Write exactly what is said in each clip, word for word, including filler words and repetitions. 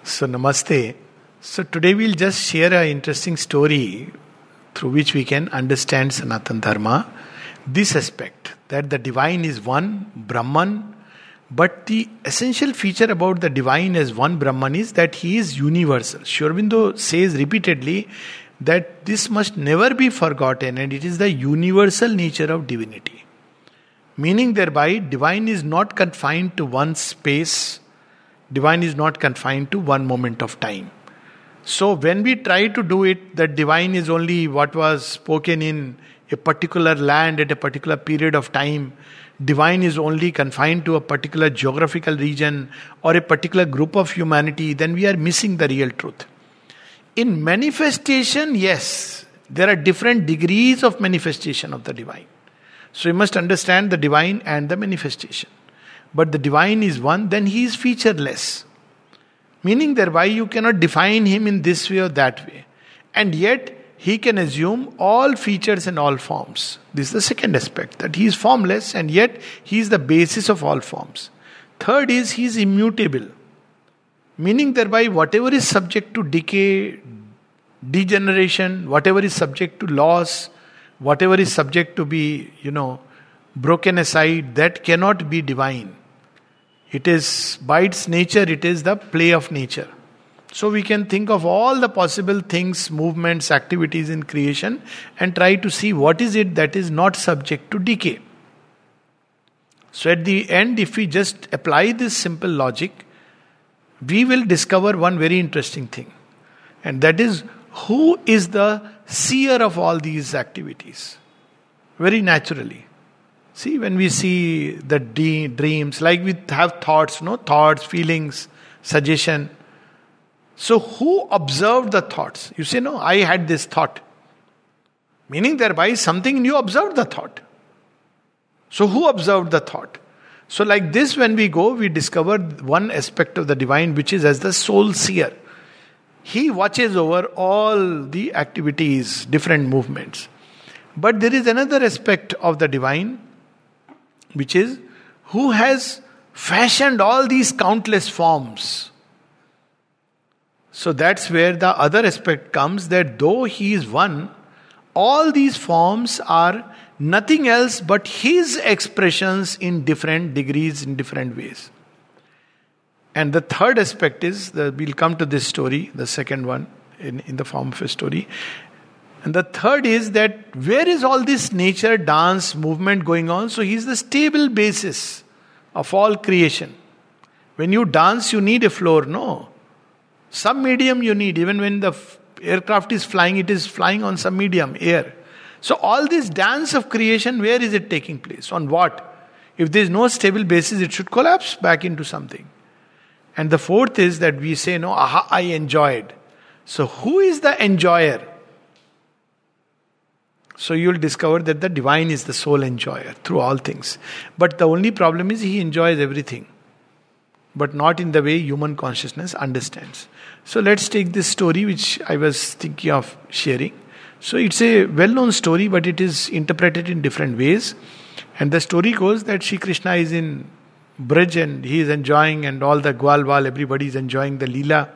So, namaste. So, today we'll just share an interesting story through which we can understand Sanatana Dharma. This aspect that the divine is one, Brahman, but the essential feature about the divine as one Brahman is that he is universal. Sri Aurobindo says repeatedly that this must never be forgotten, and it is the universal nature of divinity. Meaning thereby, divine is not confined to one space, divine is not confined to one moment of time. So when we try to do it, that divine is only what was spoken in a particular land at a particular period of time, divine is only confined to a particular geographical region or a particular group of humanity, then we are missing the real truth. In manifestation, yes, there are different degrees of manifestation of the divine. So you must understand the divine and the manifestation. But the divine is one, then he is featureless. Meaning thereby you cannot define him in this way or that way. And yet he can assume all features and all forms. This is the second aspect, that he is formless and yet he is the basis of all forms. Third is he is immutable. Meaning thereby whatever is subject to decay, degeneration, whatever is subject to loss, whatever is subject to be, you know, broken aside, that cannot be divine. It is, by its nature, it is the play of nature. So we can think of all the possible things, movements, activities in creation and try to see what is it that is not subject to decay. So at the end, if we just apply this simple logic, we will discover one very interesting thing. And that is, who is the seer of all these activities? Very naturally. See, when we see the de- dreams, like we have thoughts, no? Thoughts, feelings, suggestion. So who observed the thoughts? You say, no, I had this thought. Meaning thereby something in you observed the thought. So who observed the thought? So like this, when we go, we discover one aspect of the divine, which is as the soul seer. He watches over all the activities, different movements. But there is another aspect of the divine, which is who has fashioned all these countless forms. So that's where the other aspect comes, that though he is one, all these forms are nothing else but his expressions in different degrees, in different ways. And the third aspect is, that we'll come to this story, the second one, in, in the form of a story. And the third is that where is all this nature, dance, movement going on? So he is the stable basis of all creation. When you dance, you need a floor, no. Some medium you need. Even when the f- aircraft is flying, it is flying on some medium, air. So all this dance of creation, where is it taking place? On what? If there is no stable basis, it should collapse back into something. And the fourth is that we say, no, aha, I enjoyed. So who is the enjoyer? So you'll discover that the divine is the sole enjoyer through all things. But the only problem is he enjoys everything, but not in the way human consciousness understands. So let's take this story which I was thinking of sharing. So it's a well-known story, but it is interpreted in different ways. And the story goes that Shri Krishna is in Braj and he is enjoying, and all the Gwalwal, everybody is enjoying the Leela.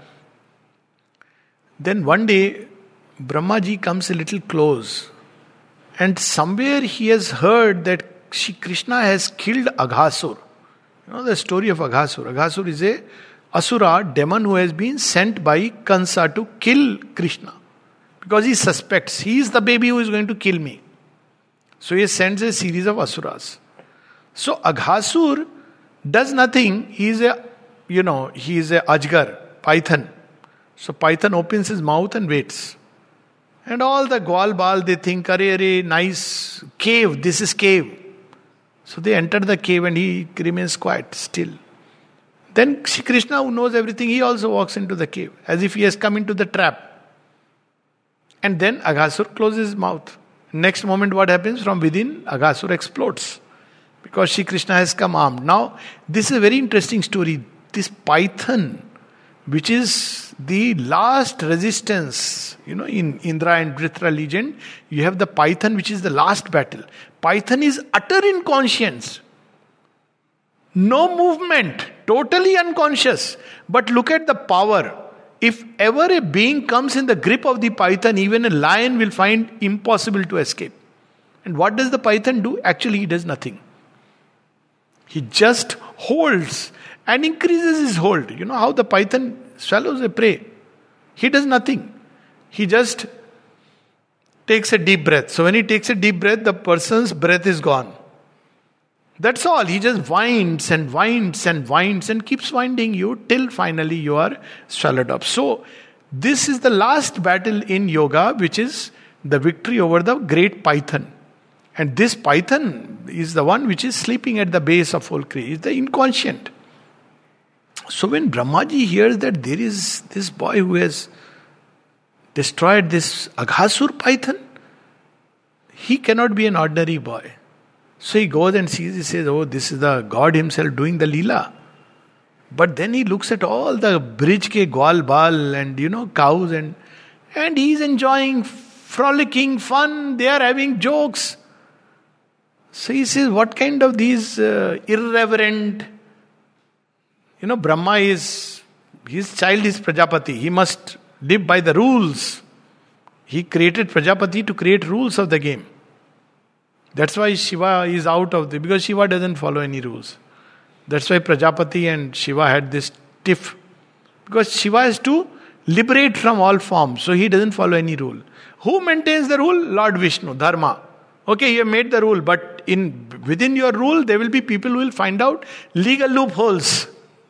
Then one day, Brahmaji comes a little close. And somewhere he has heard that Shri Krishna has killed Aghasur. You know the story of Aghasur. Aghasur is a Asura, demon who has been sent by Kansa to kill Krishna. Because he suspects he is the baby who is going to kill me. So he sends a series of Asuras. So Aghasur does nothing. He is a, you know, he is a Ajgar, python. So python opens his mouth and waits. And all the Gwalbal, they think, arey, arey, nice cave, this is cave. So they enter the cave and he remains quiet, still. Then Shri Krishna, who knows everything, he also walks into the cave, as if he has come into the trap. And then Aghasur closes his mouth. Next moment what happens? From within, Aghasur explodes. Because Shri Krishna has come armed. Now, this is a very interesting story. This python, which is the last resistance, you know, in Indra and Dritra legend, you have the python, which is the last battle. Python is utter inconscience. No movement totally unconscious. But look at the power. If ever a being comes in the grip of the python, even a lion will find impossible to escape. And what does the python do? Actually, he does nothing. He just holds and increases his hold. You know how the python swallows a prey? He does nothing. He just takes a deep breath. So when he takes a deep breath, the person's breath is gone. That's all. He just winds and winds and winds and keeps winding you till finally you are swallowed up. So this is the last battle in yoga, which is the victory over the great python. And this python is the one which is sleeping at the base of whole creation. It's the inconscient. So when Brahmaji hears that there is this boy who has destroyed this Aghasur python, he cannot be an ordinary boy. So he goes and sees, he says, oh, this is the God himself doing the Leela. But then he looks at all the bridge ke gwal bal and, you know, cows and, and he's enjoying frolicking fun. They are having jokes. So he says, what kind of these uh, irreverent, you know, Brahma is, his child is Prajapati. He must live by the rules. He created Prajapati to create rules of the game. That's why Shiva is out of the, because Shiva doesn't follow any rules. That's why Prajapati and Shiva had this tiff. Because Shiva has to liberate from all forms, so he doesn't follow any rule. Who maintains the rule? Lord Vishnu, Dharma. Okay, you have made the rule, but in within your rule, there will be people who will find out legal loopholes.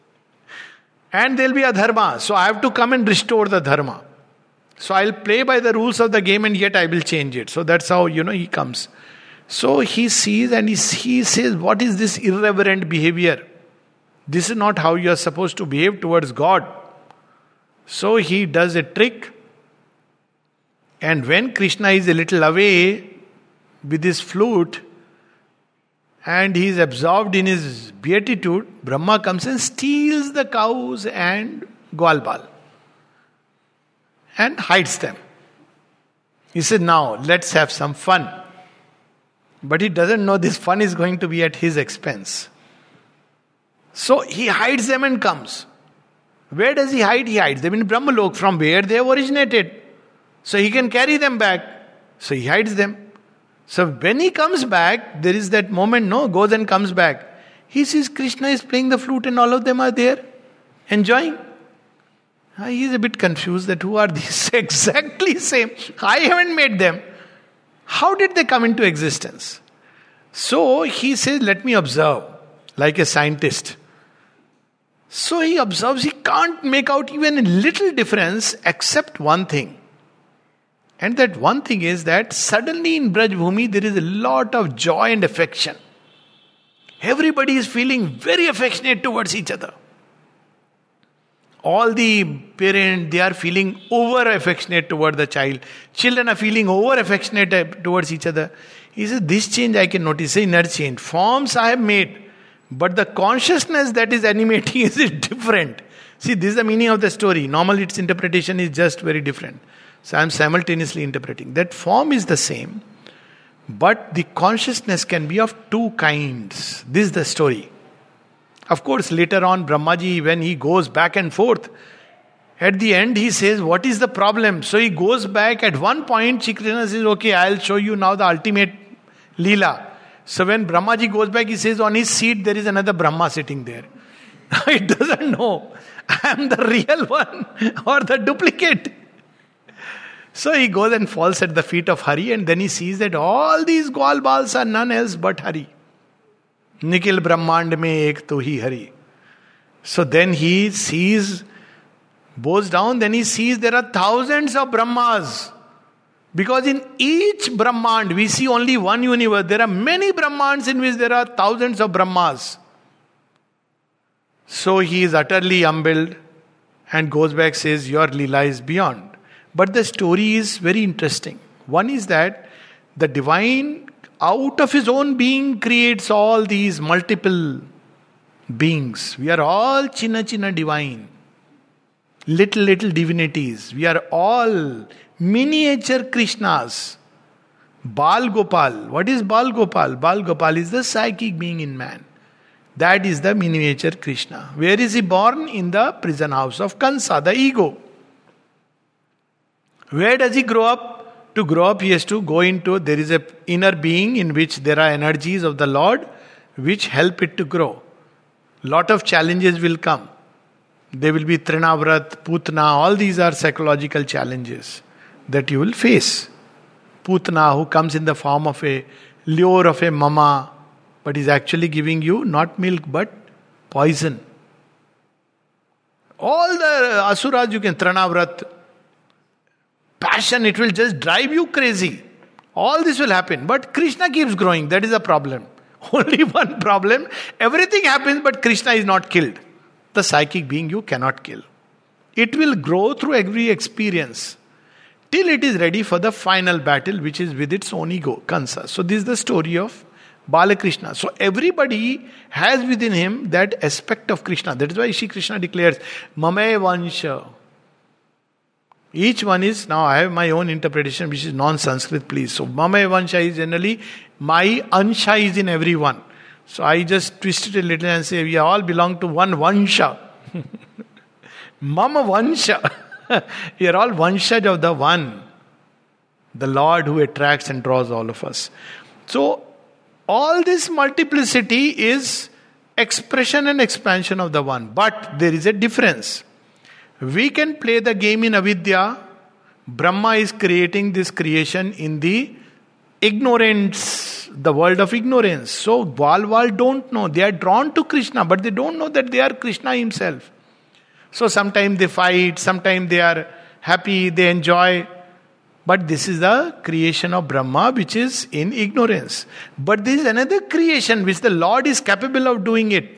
And there will be a dharma. So I have to come and restore the dharma. So I'll play by the rules of the game and yet I will change it. So that's how, you know, he comes. So he sees and he, he says, what is this irreverent behavior? This is not how you are supposed to behave towards God. So he does a trick. And when Krishna is a little away with his flute and he is absorbed in his beatitude, Brahma comes and steals the cows and Gwalbal and hides them. He said, now let's have some fun. But he doesn't know this fun is going to be at his expense. So he hides them and comes. Where does he hide? He hides them in Brahmalok, from where they have originated. So he can carry them back. So he hides them. So when he comes back, there is that moment, no, goes and comes back. He sees Krishna is playing the flute and all of them are there, enjoying. He is a bit confused that who are these? Exactly same. I haven't made them. How did they come into existence? So he says, let me observe, like a scientist. So he observes, he can't make out even a little difference except one thing. And that one thing is that suddenly in Braj Bhumi there is a lot of joy and affection. Everybody is feeling very affectionate towards each other. All the parents, they are feeling over affectionate toward the child. Children are feeling over affectionate towards each other. He says, this change I can notice, inner change. Forms I have made, but the consciousness that is animating is different. See, this is the meaning of the story. Normally its interpretation is just very different. So I am simultaneously interpreting. That form is the same, but the consciousness can be of two kinds. This is the story. Of course, later on, Brahmaji, when he goes back and forth, at the end he says, what is the problem? So he goes back. At one point, Shri Krishna says, okay, I'll show you now the ultimate Leela. So when Brahmaji goes back, he says, on his seat there is another Brahma sitting there. He doesn't know, I am the real one or the duplicate. So he goes and falls at the feet of Hari, and then he sees that all these Gwal Bals are none else but Hari. Nikhil Brahmand mein ek to hi Hari. So then he sees, bows down, then he sees there are thousands of Brahmas. Because in each Brahmand, we see only one universe. There are many Brahmands in which there are thousands of Brahmas. So he is utterly humbled and goes back, says, your Leela is beyond. But the story is very interesting. One is that the divine, out of his own being, creates all these multiple beings. We are all Chinna Chinna divine. Little, little divinities. We are all miniature Krishnas. Bal Gopal. What is Bal Gopal? Bal Gopal is the psychic being in man. That is the miniature Krishna. Where is he born? In the prison house of Kansa, the ego. Where does he grow up? To grow up, he has to go into, there is a inner being in which there are energies of the Lord which help it to grow. Lot of challenges will come. There will be Trinavrat, Putna, all these are psychological challenges that you will face. Putna, who comes in the form of a lure of a mama, but is actually giving you not milk but poison. All the asuras you can, Trinavrat, passion, it will just drive you crazy. All this will happen. But Krishna keeps growing. That is a problem. Only one problem. Everything happens, but Krishna is not killed. The psychic being you cannot kill. It will grow through every experience till it is ready for the final battle, which is with its own ego, Kansa. So this is the story of Balakrishna. So everybody has within him that aspect of Krishna. That is why Shri Krishna declares, Mame Vansha. Each one is, now I have my own interpretation which is non-Sanskrit, please. So Mame Vansha is generally, my Ansha is in everyone. So I just twist it a little and say, we all belong to one Vansha. Mama Vansha. We are all Vanshaj of the one. The Lord who attracts and draws all of us. So all this multiplicity is expression and expansion of the one. But there is a difference. We can play the game in avidya. Brahma is creating this creation in the ignorance, the world of ignorance. So Gwalwal don't know. They are drawn to Krishna, but they don't know that they are Krishna himself. So sometimes they fight, sometimes they are happy, they enjoy. But this is the creation of Brahma which is in ignorance. But there is another creation which the Lord is capable of doing it.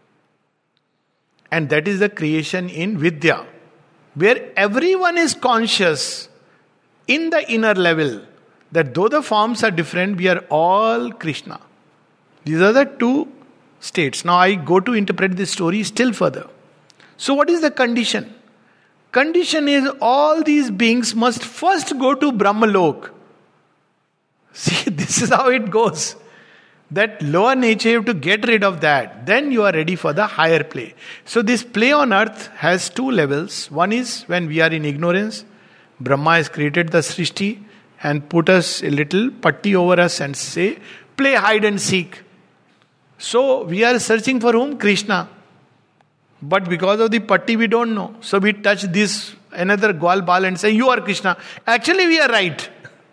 And that is the creation in Vidya, where everyone is conscious in the inner level that though the forms are different, we are all Krishna. These are the two states. Now I go to interpret this story still further. So what is the condition? Condition is all these beings must first go to Brahmalok. See, this is how it goes. That lower nature, you have to get rid of that. Then you are ready for the higher play. So this play on earth has two levels. One is when we are in ignorance. Brahma has created the Srishti and put us a little patti over us and say, play hide and seek. So we are searching for whom? Krishna. But because of the patti we don't know. So we touch this another Gwal Bal and say, you are Krishna. Actually we are right.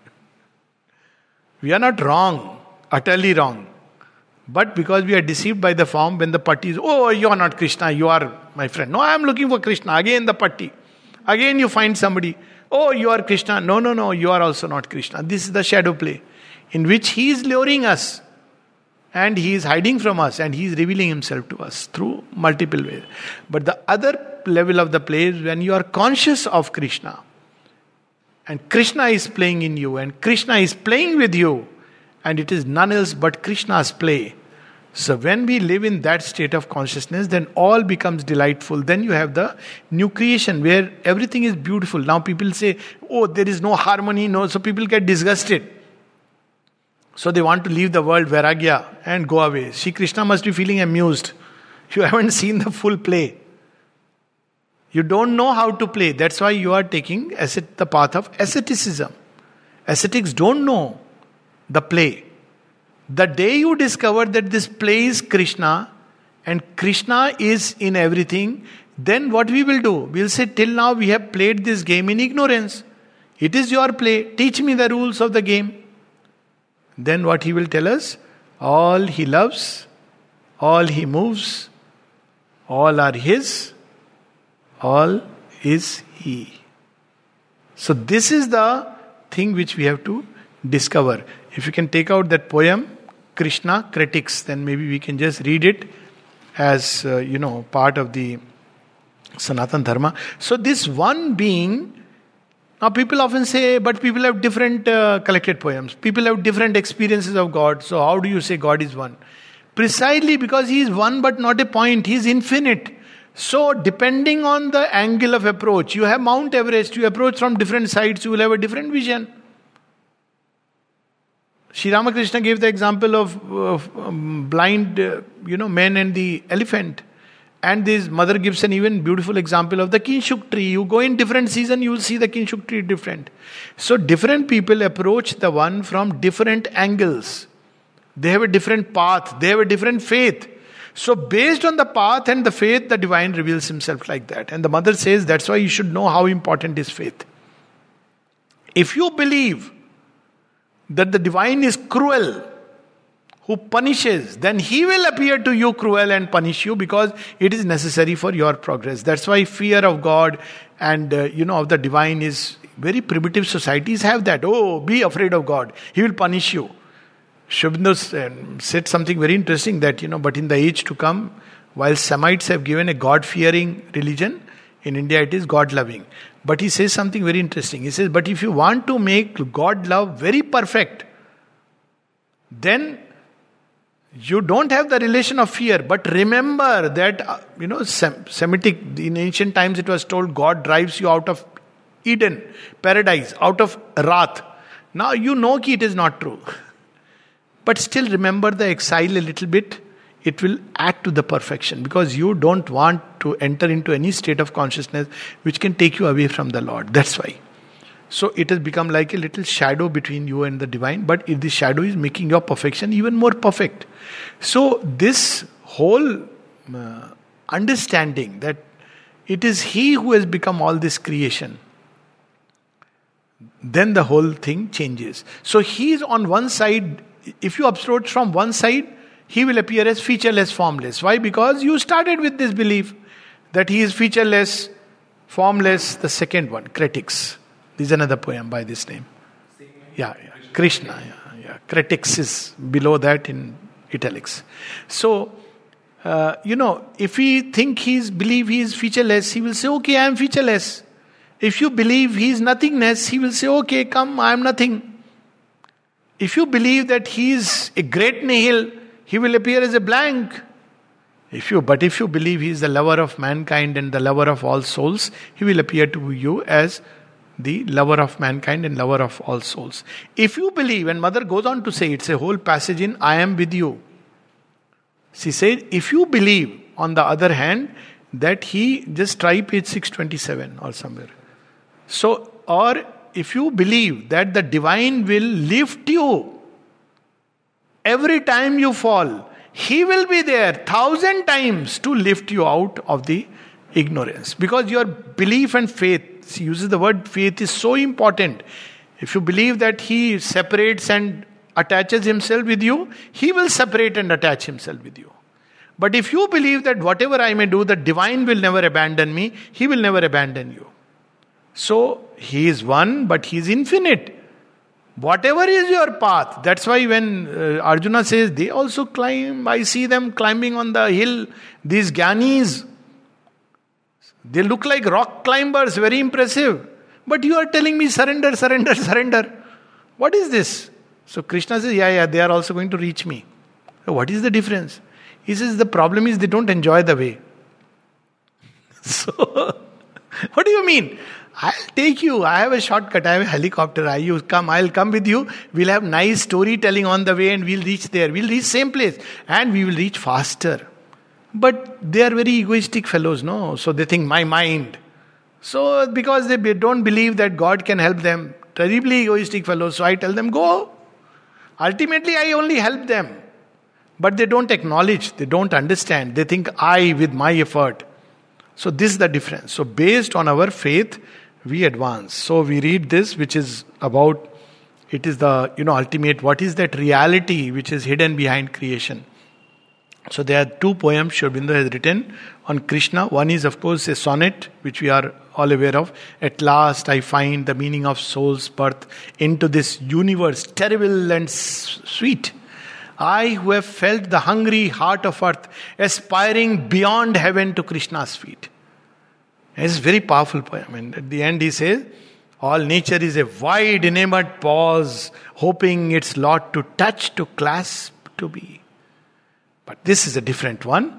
We are not wrong. Utterly wrong. But because we are deceived by the form, when the patti is, oh, you are not Krishna, you are my friend. No, I am looking for Krishna. Again the patti. Again you find somebody. Oh, you are Krishna. No, no, no, you are also not Krishna. This is the shadow play in which he is luring us. And he is hiding from us and he is revealing himself to us through multiple ways. But the other level of the play is when you are conscious of Krishna. And Krishna is playing in you and Krishna is playing with you. And it is none else but Krishna's play. So when we live in that state of consciousness, then all becomes delightful. Then you have the new creation where everything is beautiful. Now people say, oh, there is no harmony. No, so people get disgusted. So they want to leave the world, Vairagya, and go away. Shri Krishna must be feeling amused. You haven't seen the full play. You don't know how to play. That's why you are taking ascet, the path of asceticism. Ascetics don't know the play. The day you discover that this play is Krishna, and Krishna is in everything, then what we will do? We'll say, till now we have played this game in ignorance. It is your play. Teach me the rules of the game. Then what he will tell us? All he loves, all he moves, all are his, all is he. So this is the thing which we have to discover. If you can take out that poem, Krishna Critics, then maybe we can just read it as, uh, you know, part of the Sanatana Dharma. So this one being, now people often say, but people have different uh, collected poems. People have different experiences of God. So how do you say God is one? Precisely because he is one but not a point. He is infinite. So depending on the angle of approach, you have Mount Everest, you approach from different sides, you will have a different vision. Sri Ramakrishna gave the example of, of um, blind, uh, you know, men and the elephant. And this mother gives an even beautiful example of the kinshuk tree. You go in different season, you will see the kinshuk tree different. So different people approach the one from different angles. They have a different path. They have a different faith. So based on the path and the faith, the divine reveals himself like that. And the mother says that's why you should know how important is faith. If you believe that the divine is cruel, who punishes, then he will appear to you cruel and punish you because it is necessary for your progress. That's why fear of God and uh, you know of the divine is very primitive societies have that. Oh, be afraid of God. He will punish you. Sri Aurobindo said something very interesting that, you know, but in the age to come, while Semites have given a God-fearing religion, in India it is God-loving. But he says something very interesting. He says, but if you want to make God love very perfect, then you don't have the relation of fear. But remember that, uh, you know, Sem- Semitic, in ancient times it was told God drives you out of Eden, paradise, out of wrath. Now you know that it is not true. But still remember the exile a little bit. It will add to the perfection because you don't want to enter into any state of consciousness which can take you away from the Lord. That's why. So it has become like a little shadow between you and the divine, but if the shadow is making your perfection even more perfect. So this whole uh, understanding that it is He who has become all this creation, then the whole thing changes. So He is on one side. If you approach from one side, He will appear as featureless, formless. Why? Because you started with this belief that He is featureless, formless. The second one, Critics. This is another poem by this name. Yeah, yeah. Krishna. Yeah, yeah. Critics is below that in italics. So, uh, you know, if we think He's believe He is featureless, He will say, okay, I am featureless. If you believe He is nothingness, He will say, okay, come, I am nothing. If you believe that He is a great nihil, He will appear as a blank. If you, but if you believe He is the lover of mankind and the lover of all souls, He will appear to you as the lover of mankind and lover of all souls. If you believe, and Mother goes on to say, it's a whole passage in I am with you. She said, if you believe, on the other hand, that He, just try page six twenty-seven or somewhere. So, or if you believe that the divine will lift you every time you fall, He will be there thousand times to lift you out of the ignorance. Because your belief and faith, she uses the word faith, is so important. If you believe that He separates and attaches Himself with you, He will separate and attach Himself with you. But if you believe that whatever I may do, the divine will never abandon me, He will never abandon you. So, He is one, but He is infinite. Whatever is your path, that's why when uh, Arjuna says, they also climb, I see them climbing on the hill, these Gyanis, they look like rock climbers, very impressive. But you are telling me surrender, surrender, surrender. What is this? So Krishna says, yeah, yeah, they are also going to reach me. So what is the difference? He says, the problem is they don't enjoy the way. So, what do you mean? I'll take you. I have a shortcut. I have a helicopter. I you come. I'll come with you. We'll have nice storytelling on the way and we'll reach there. We'll reach same place and we will reach faster. But they are very egoistic fellows, no? So they think my mind. So because they don't believe that God can help them, terribly egoistic fellows. So I tell them, go. Ultimately, I only help them. But they don't acknowledge. They don't understand. They think I with my effort. So this is the difference. So based on our faith, we advance. So we read this, which is about, it is the, you know, ultimate, what is that reality which is hidden behind creation. So there are two poems Sri Aurobindo has written on Krishna. One is, of course, a sonnet, which we are all aware of. At last I find the meaning of soul's birth into this universe, terrible and s- sweet. I who have felt the hungry heart of earth, aspiring beyond heaven to Krishna's feet. It's a very powerful poem. And at the end he says, all nature is a wide enamored pause, hoping its lot to touch, to clasp, to be. But this is a different one.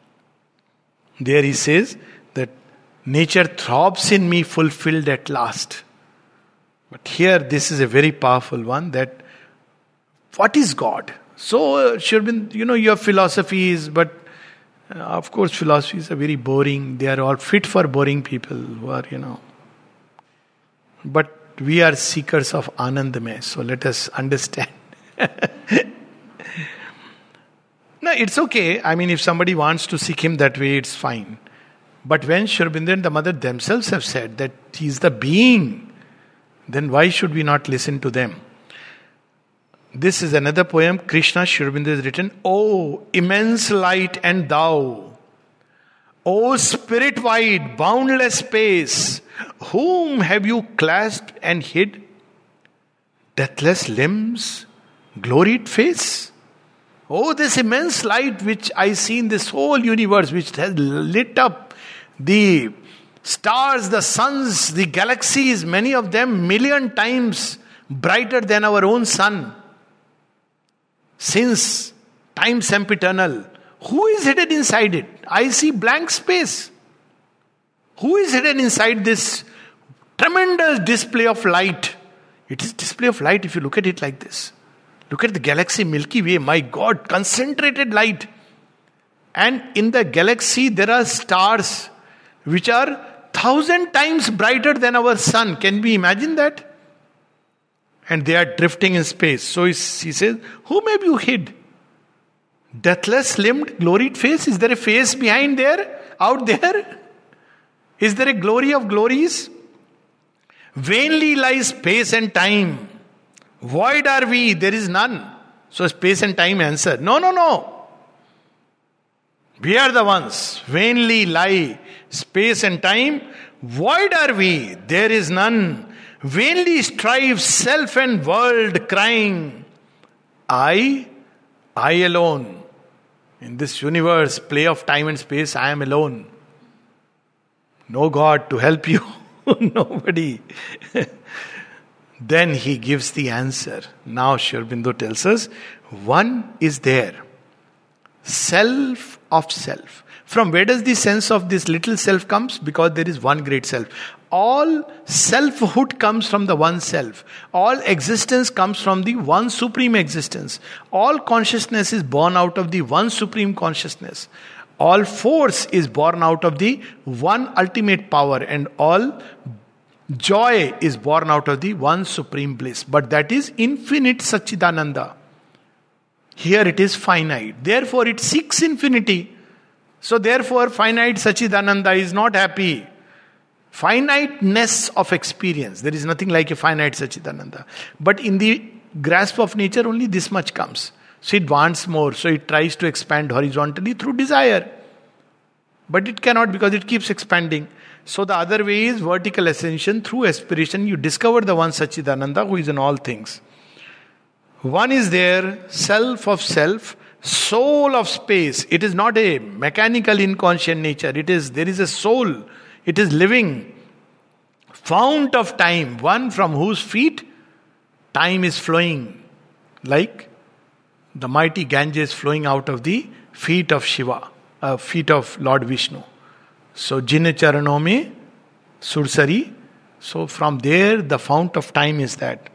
There he says that nature throbs in me fulfilled at last. But here this is a very powerful one, that What is God? So, uh, Sri Aurobindo, you know, your philosophies, but uh, of course, philosophies are very boring. They are all fit for boring people who are, you know. But we are seekers of Anandamay, so let us understand. No, it's okay. I mean, if somebody wants to seek him that way, it's fine. But when Sri Aurobindo and the mother themselves have said that he is the being, then why should we not listen to them? This is another poem Krishna Sri Aurobindo has written. Oh, immense light and thou, O spirit wide, boundless space, whom have you clasped and hid? Deathless limbs, gloried face. Oh, this immense light which I see in this whole universe, which has lit up the stars, the suns, the galaxies, many of them million times brighter than our own sun. Since time sempiternal, who is hidden inside it? I see blank space. Who is hidden inside this tremendous display of light? It is display of light if you look at it like this. Look at the galaxy Milky Way. My God, concentrated light. And in the galaxy there are stars which are thousand times brighter than our sun. Can we imagine that? And they are drifting in space. So he says, whom have you hid? Deathless limbed, gloried face. Is there a face behind there? Out there? Is there a glory of glories? Vainly lies space and time. Void are we, there is none. So space and time answer, no, no, no. We are the ones. Vainly lie space and time. Void are we, there is none. Vainly strive self and world, crying, I, I alone. In this universe, play of time and space, I am alone. No God to help you. Nobody. Then he gives the answer. Now Sri Aurobindo tells us, one is there. Self of self. From where does the sense of this little self comes? Because there is one great self. All selfhood comes from the one self. All existence comes from the one supreme existence. All consciousness is born out of the one supreme consciousness. All force is born out of the one ultimate power, and all joy is born out of the one supreme bliss. But that is infinite Satchidananda. Here it is finite. Therefore it seeks infinity. So therefore finite Satchidananda is not happy. Finiteness of experience. There is nothing like a finite Satchidananda. But in the grasp of nature only this much comes. So it wants more. So it tries to expand horizontally through desire. But it cannot, because it keeps expanding. So the other way is vertical ascension. Through aspiration you discover the one Satchidananda who is in all things. One is there, self of self, soul of space. It is not a mechanical inconscient nature. It is, there is a soul. It is living. Fount of time, one from whose feet time is flowing. Like the mighty Ganges flowing out of the feet of Shiva, uh, feet of Lord Vishnu. So Jin Charano mein Sursari. So from there the fount of time is that.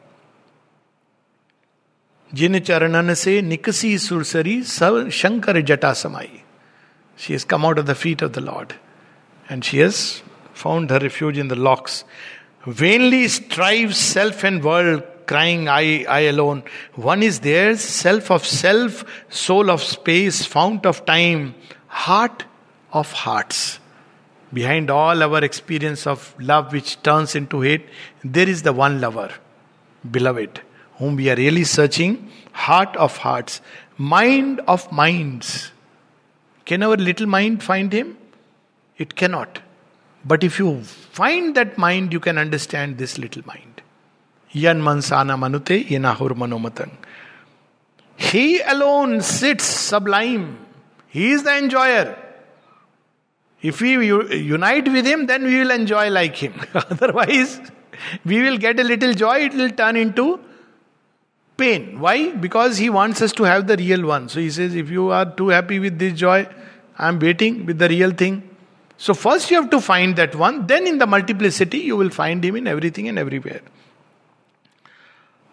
Jin Charanan se Nikasi Sursari Sav Shankar Jata Samai. She has come out of the feet of the Lord. And she has found her refuge in the locks. Vainly strives self and world, crying, I, I alone. One is there, self of self, soul of space, fount of time, heart of hearts. Behind all our experience of love which turns into hate, there is the one lover, beloved, whom we are really searching. Heart of hearts, mind of minds. Can our little mind find him? It cannot. But if you find that mind, you can understand this little mind. Yan mansana manute yenahur manomatang. He alone sits sublime. He is the enjoyer. If we unite with him, then we will enjoy like him. Otherwise, we will get a little joy, it will turn into pain. Why? Because he wants us to have the real one. So he says, if you are too happy with this joy, I am waiting with the real thing. So first you have to find that one, then in the multiplicity you will find him in everything and everywhere.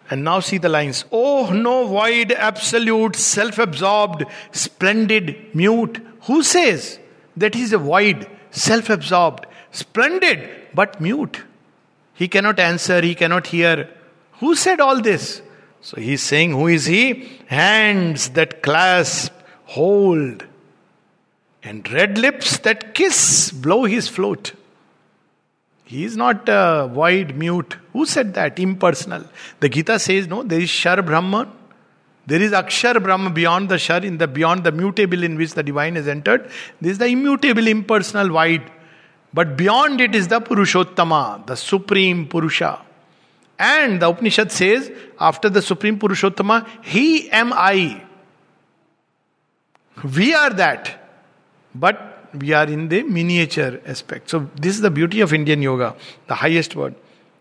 And now see the lines. Oh, no void, absolute, self-absorbed, splendid, mute. Who says that he is a void, self-absorbed, splendid, but mute? He cannot answer, he cannot hear. Who said all this? So he is saying, who is he? Hands that clasp, hold, and red lips that kiss, blow his float. He is not uh, void, mute. Who said that? Impersonal. The Gita says, no, there is Shar Brahman. There is Akshar Brahma beyond the Shar, in the beyond the mutable in which the divine has entered. There is the immutable, impersonal, void. But beyond it is the Purushottama, the supreme Purusha. And the Upanishad says, after the supreme Purushottama, he am I. We are that. But we are in the miniature aspect. So this is the beauty of Indian yoga, the highest word.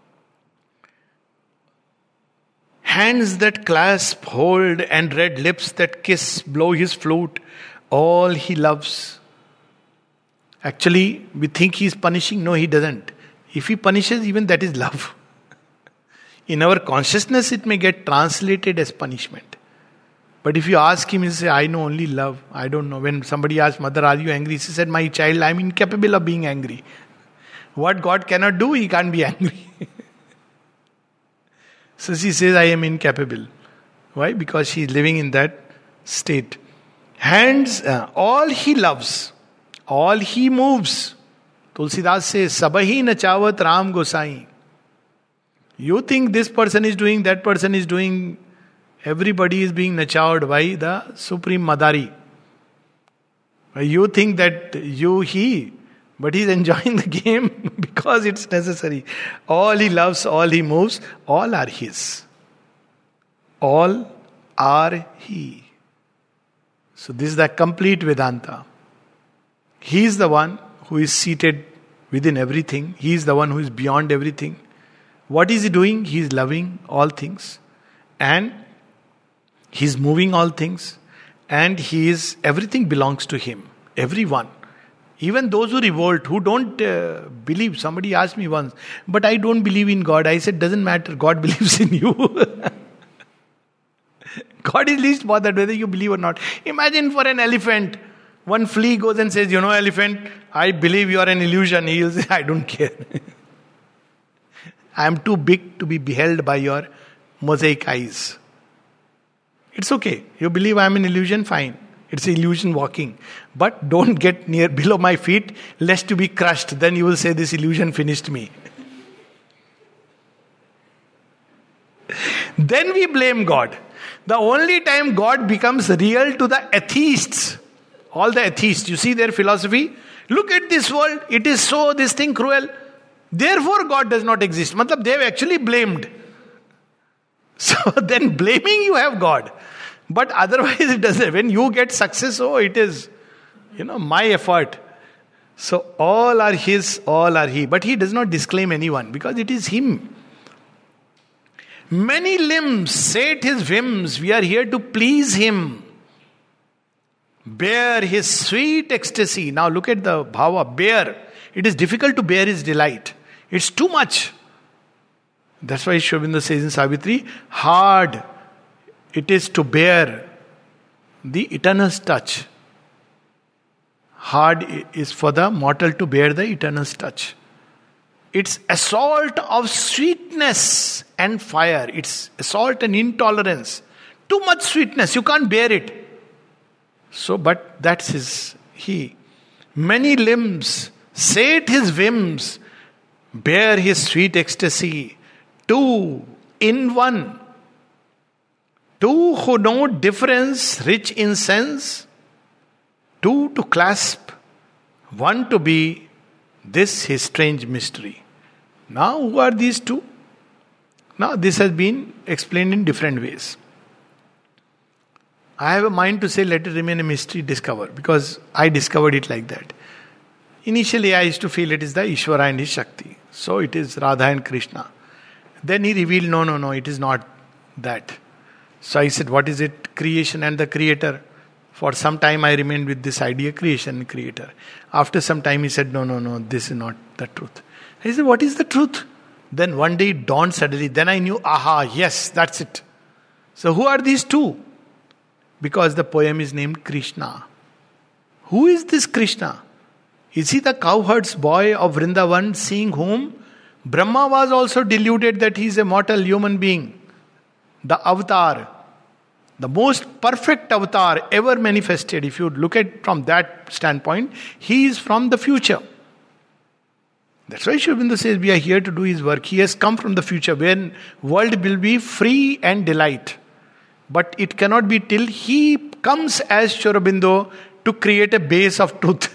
Hands that clasp, hold, and red lips that kiss, blow his flute, all he loves. Actually, we think he is punishing. No, he doesn't. If he punishes, even that is love. In our consciousness, it may get translated as punishment. But if you ask him, he say, I know only love. I don't know. When somebody asked, Mother, are you angry? She said, my child, I am incapable of being angry. What God cannot do, he can't be angry. So she says, I am incapable. Why? Because she is living in that state. Hands, uh, all he loves, all he moves. Tulsidas says, Sabahi nachavat Ram Gosai. You think this person is doing, that person is doing. Everybody is being nurtured by the Supreme Madari. You think that you, he, but he is enjoying the game because it's necessary. All he loves, all he moves, all are his. All are he. So this is the complete Vedanta. He is the one who is seated within everything. He is the one who is beyond everything. What is he doing? He is loving all things. And he is moving all things, and he is, everything belongs to him. Everyone. Even those who revolt, who don't uh, believe. Somebody asked me once, but I don't believe in God. I said, doesn't matter, God believes in you. God is least bothered whether you believe or not. Imagine for an elephant, one flea goes and says, you know elephant, I believe you are an illusion. He will say, I don't care. I am too big to be beheld by your mosaic eyes. It's okay. You believe I am an illusion, fine. It's illusion walking. But don't get near below my feet lest you be crushed. Then you will say this illusion finished me. Then we blame God. The only time God becomes real to the atheists, all the atheists, you see their philosophy. Look at this world. It is so, this thing cruel. Therefore God does not exist. Matlab, they have actually blamed. So then blaming you have God. But otherwise it doesn't. When you get success, oh, it is, you know, my effort. So all are his, all are he. But he does not disclaim anyone because it is him. Many limbs sate his whims. We are here to please him. Bear his sweet ecstasy. Now look at the bhava. Bear. It is difficult to bear his delight. It's too much. That's why Sri Aurobindo says in Savitri, hard it is to bear the eternal's touch. Hard is for the mortal to bear the eternal's touch. It's assault of sweetness and fire. It's assault and intolerance. Too much sweetness, you can't bear it. So, but that's his, he. Many limbs sate his whims, bear his sweet ecstasy. Two in one. Two who know difference, rich in sense. Two to clasp. One to be this his strange mystery. Now who are these two? Now this has been explained in different ways. I have a mind to say let it remain a mystery, discover, because I discovered it like that. Initially I used to feel it is the Ishvara and his Shakti. So it is Radha and Krishna. Then he revealed, no, no, no, it is not that. So I said, what is it? Creation and the creator. For some time I remained with this idea, creation and creator. After some time he said, no, no, no, this is not the truth. I said, what is the truth? Then one day it dawned suddenly. Then I knew, aha, yes, that's it. So who are these two? Because the poem is named Krishna. Who is this Krishna? Is he the cowherd's boy of Vrindavan, seeing whom Brahma was also deluded that he is a mortal human being? The avatar, the most perfect avatar ever manifested. If you look at from that standpoint, he is from the future. That's why Sri Aurobindo says we are here to do his work. He has come from the future when world will be free and delight. But it cannot be till he comes as Sri Aurobindo to create a base of truth.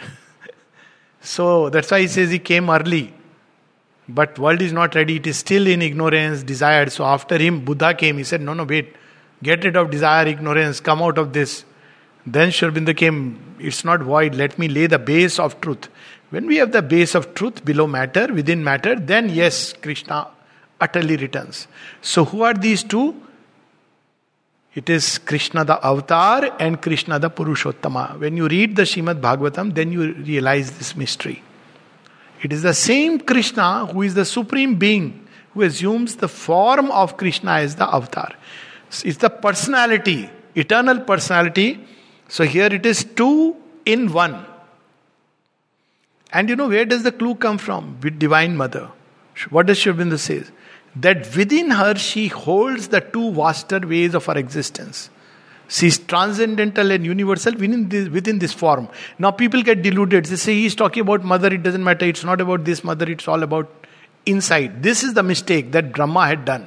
So that's why he says he came early. But world is not ready. It is still in ignorance, desired. So after him, Buddha came. He said, no, no, wait. Get rid of desire, ignorance. Come out of this. Then Sri Aurobindo came. It's not void. Let me lay the base of truth. When we have the base of truth below matter, within matter, then yes, Krishna utterly returns. So who are these two? It is Krishna the Avatar and Krishna the Purushottama. When you read the Srimad Bhagavatam, then you realize this mystery. It is the same Krishna who is the Supreme Being, who assumes the form of Krishna as the Avatar. It's the personality, eternal personality. So here it is two in one. And you know, where does the clue come from? With Divine Mother. What does Sri Aurobindo say? That within her she holds the two vaster ways of her existence. She is transcendental and universal within this, within this form. Now people get deluded. They say he's talking about mother, it doesn't matter. It's not about this mother, it's all about inside. This is the mistake that Brahma had done.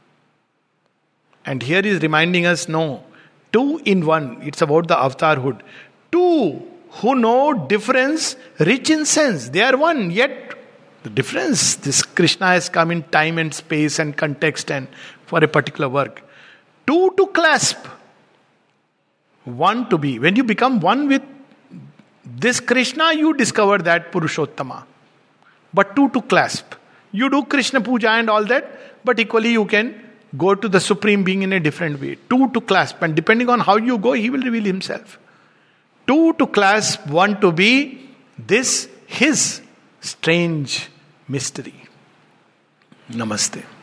And here he is reminding us, no, two in one. It's about the avatarhood. Two who know difference, rich in sense. They are one, yet the difference, this Krishna has come in time and space and context and for a particular work. Two to clasp, one to be. When you become one with this Krishna, you discover that Purushottama. But two to clasp. You do Krishna puja and all that, but equally you can go to the Supreme Being in a different way. Two to clasp, and depending on how you go, he will reveal himself. Two to clasp, one to be, this his strange mystery. Namaste.